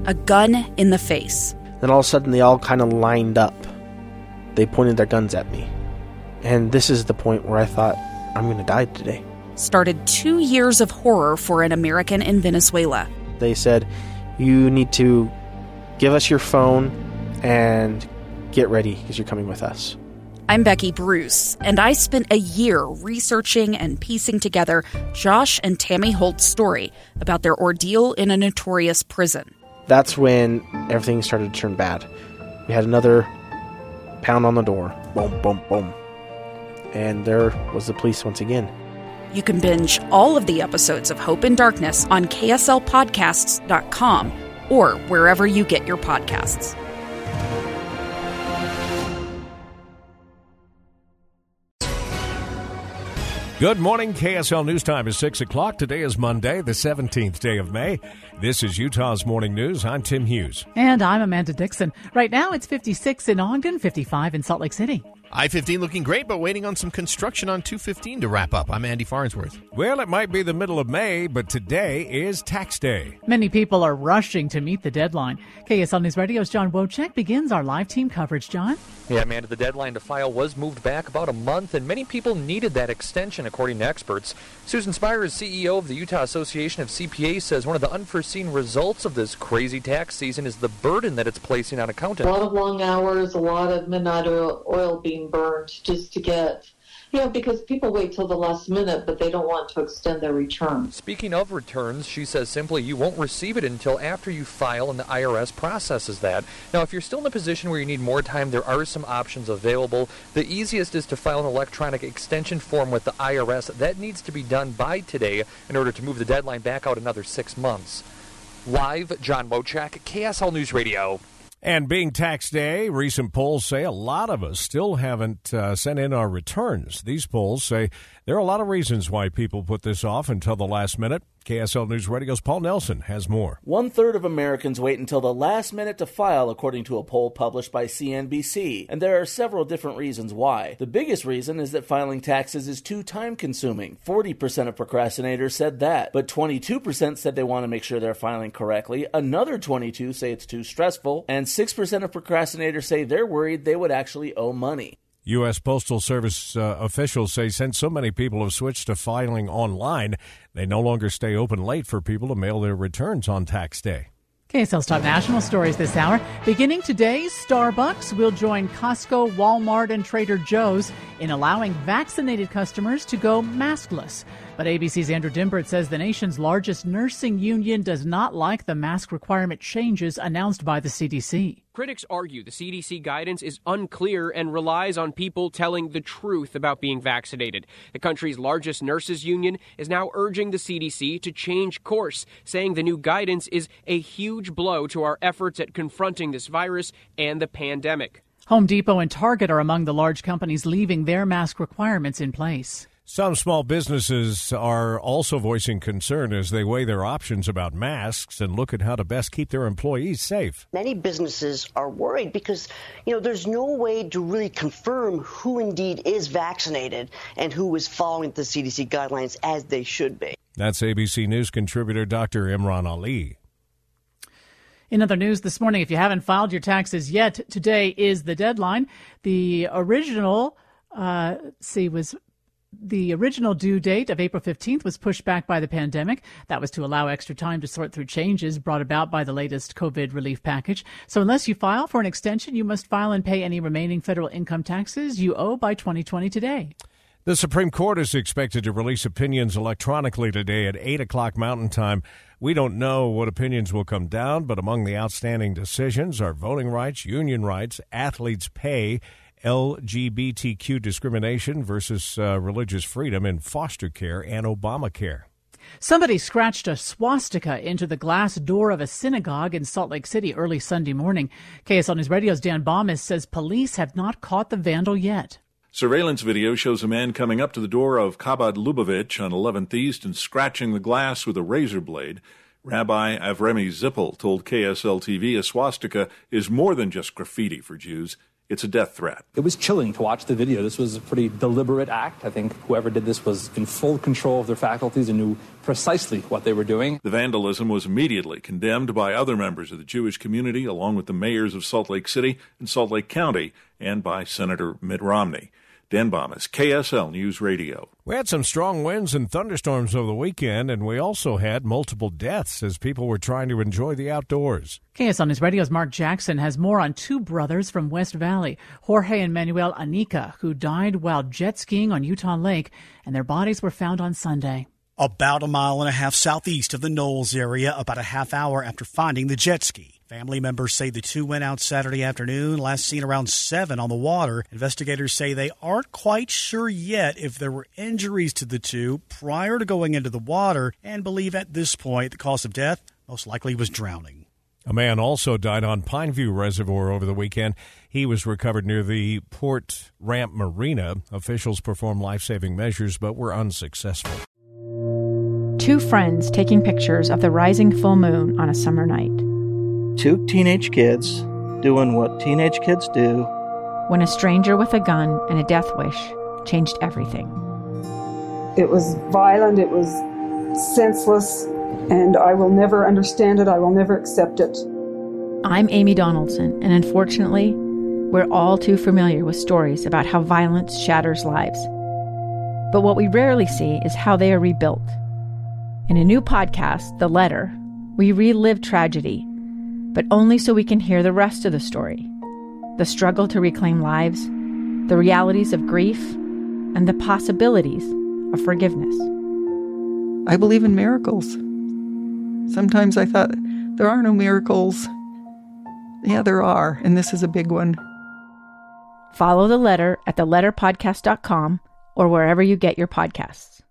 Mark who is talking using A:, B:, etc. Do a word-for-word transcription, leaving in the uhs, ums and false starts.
A: a gun in the face.
B: Then all of a sudden they all kind of lined up. They pointed their guns at me. And this is the point where I thought, I'm going to die today.
A: Started two years of horror for an American in Venezuela.
B: They said, you need to give us your phone and get ready because you're coming with us.
A: I'm Becky Bruce, and I spent a year researching and piecing together Josh and Tammy Holt's story about their ordeal in a notorious prison.
B: That's when everything started to turn bad. We had another pound on the door. Boom, boom, boom. And there was the police once again.
A: You can binge all of the episodes of Hope in Darkness on K S L podcasts dot com or wherever you get your podcasts.
C: Good morning. K S L News Time is six o'clock. Today is Monday, the seventeenth day of May. This is Utah's Morning News. I'm Tim Hughes.
D: And I'm Amanda Dixon. Right now it's fifty-six in Ogden, fifty-five in Salt Lake City.
E: I fifteen looking great, but waiting on some construction on two fifteen to wrap up. I'm Andy Farnsworth.
C: Well, it might be the middle of May, but today is tax day.
D: Many people are rushing to meet the deadline. K S L News Radio's John Wojcik begins our live team coverage. John?
F: Yeah, Amanda, the deadline to file was moved back about a month, and many people needed that extension, according to experts. Susan Spires, C E O of the Utah Association of C P As, says one of the unforeseen results of this crazy tax season is the burden that it's placing on accountants.
G: A lot of long hours, a lot of midnight oil, oil being burned just to get, you know, because people wait till the last minute, but they don't want to extend their return.
F: Speaking of returns, she says simply you won't receive it until after you file and the I R S processes that. Now, if you're still in a position where you need more time, there are some options available. The easiest is to file an electronic extension form with the I R S. That needs to be done by today in order to move the deadline back out another six months. Live, John Wojcik, K S L News Radio.
C: And being tax day, recent polls say a lot of us still haven't uh, sent in our returns. These polls say there are a lot of reasons why people put this off until the last minute. K S L News Radio's Paul Nelson has more.
H: One-third of Americans wait until the last minute to file, according to a poll published by C N B C. And there are several different reasons why. The biggest reason is that filing taxes is too time-consuming. forty percent of procrastinators said that, but twenty-two percent said they want to make sure they're filing correctly. Another twenty-two percent say it's too stressful, and six percent of procrastinators say they're worried they would actually owe money.
C: U S. Postal Service uh, officials say since so many people have switched to filing online, they no longer stay open late for people to mail their returns on tax day.
D: K S L's top national stories this hour. Beginning today, Starbucks will join Costco, Walmart, and Trader Joe's in allowing vaccinated customers to go maskless. But A B C's Andrew Dimbert says the nation's largest nursing union does not like the mask requirement changes announced by the C D C.
I: Critics argue the C D C guidance is unclear and relies on people telling the truth about being vaccinated. The country's largest nurses union is now urging the C D C to change course, saying the new guidance is a huge blow to our efforts at confronting this virus and the pandemic.
D: Home Depot and Target are among the large companies leaving their mask requirements in place.
C: Some small businesses are also voicing concern as they weigh their options about masks and look at how to best keep their employees safe.
J: Many businesses are worried because, you know, there's no way to really confirm who indeed is vaccinated and who is following the C D C guidelines as they should be.
C: That's A B C News contributor Doctor Imran Ali.
D: In other news this morning, if you haven't filed your taxes yet, today is the deadline. The original, uh, see, was... The original due date of April fifteenth was pushed back by the pandemic. That was to allow extra time to sort through changes brought about by the latest COVID relief package. So unless you file for an extension, you must file and pay any remaining federal income taxes you owe by twenty twenty today.
C: The Supreme Court is expected to release opinions electronically today at eight o'clock Mountain Time. We don't know what opinions will come down, but among the outstanding decisions are voting rights, union rights, athletes' pay, L G B T Q discrimination versus uh, religious freedom in foster care, and Obamacare.
D: Somebody scratched a swastika into the glass door of a synagogue in Salt Lake City early Sunday morning. K S L News Radio's Dan Baumis says police have not caught the vandal yet.
K: Surveillance video shows a man coming up to the door of Chabad Lubavitch on eleventh East and scratching the glass with a razor blade. Rabbi Avremi Zippel told K S L T V a swastika is more than just graffiti for Jews. It's a death threat.
L: It was chilling to watch the video. This was a pretty deliberate act. I think whoever did this was in full control of their faculties and knew precisely what they were doing.
K: The vandalism was immediately condemned by other members of the Jewish community, along with the mayors of Salt Lake City and Salt Lake County, and by Senator Mitt Romney. Dan Bomas, K S L News Radio.
C: We had some strong winds and thunderstorms over the weekend, and we also had multiple deaths as people were trying to enjoy the outdoors.
D: K S L News Radio's Mark Jackson has more on two brothers from West Valley, Jorge and Manuel Anica, who died while jet skiing on Utah Lake, and their bodies were found on Sunday.
M: About a mile and a half southeast of the Knowles area, about a half hour after finding the jet ski. Family members say the two went out Saturday afternoon, last seen around seven on the water. Investigators say they aren't quite sure yet if there were injuries to the two prior to going into the water and believe at this point the cause of death most likely was drowning.
C: A man also died on Pineview Reservoir over the weekend. He was recovered near the Port Ramp Marina. Officials performed life-saving measures but were unsuccessful.
N: Two friends taking pictures of the rising full moon on a summer night.
O: Two teenage kids doing what teenage kids do.
N: When a stranger with a gun and a death wish changed everything.
P: It was violent, it was senseless, and I will never understand it, I will never accept it.
N: I'm Amy Donaldson, and unfortunately, we're all too familiar with stories about how violence shatters lives. But what we rarely see is how they are rebuilt. In a new podcast, The Letter, we relive tragedy, but only so we can hear the rest of the story. The struggle to reclaim lives, the realities of grief, and the possibilities of forgiveness.
Q: I believe in miracles. Sometimes I thought, there are no miracles. Yeah, there are, and this is a big one.
N: Follow The Letter at the letter podcast dot com or wherever you get your podcasts.